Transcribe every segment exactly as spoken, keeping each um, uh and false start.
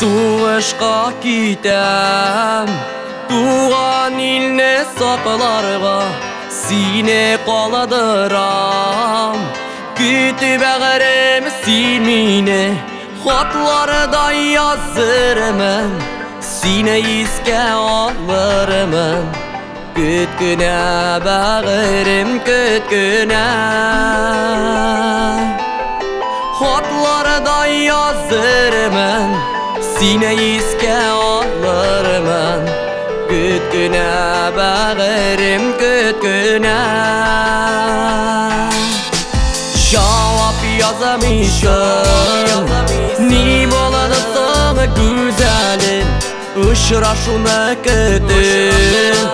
Сугышка китәм, туган илне сакларга, сине калдырам. Көтү бәгърем син мине, хатларда язырмын, сине искә алырмын. Көт кенә бәгърем, көт кенә, хатларда язырмын, сине искә алырмын. Көт кенә бәгърем, көт кенә. Cevap yazamıyorum, ni boladı sana güzelim. Uçraşını kötüm,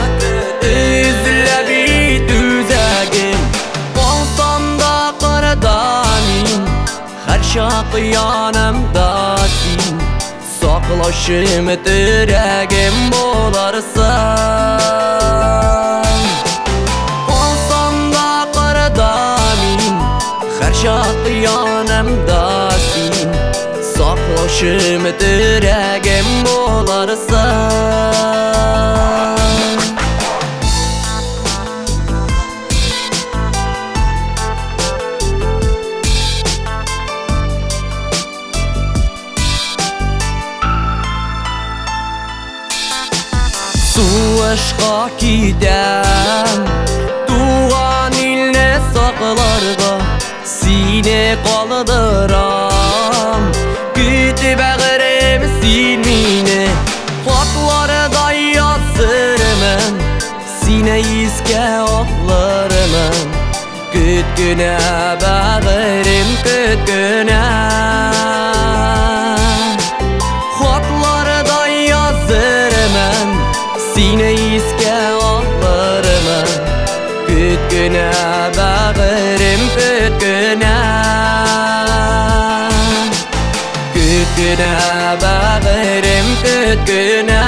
üzüle bir düzegim. Olsam da kırdanim, her şarkı yanımdasin. Saklaşım yüreğim bolarsan. Olsam da kırdanim, her şarkı yanımdasin. Saklaşım yüreğim bolarsan. Сугышка китәм, туган илне сакларга, сине калдырам. Көтү бәгърем син мине, хатларда язырмын, сине искә алырмын. Көт кенә бәгърем, көт кенә, хатларда язырмын, sine iske alırmın. Köt kенә bägърем, köt kенә, köt kенә bägърем, köt kенә.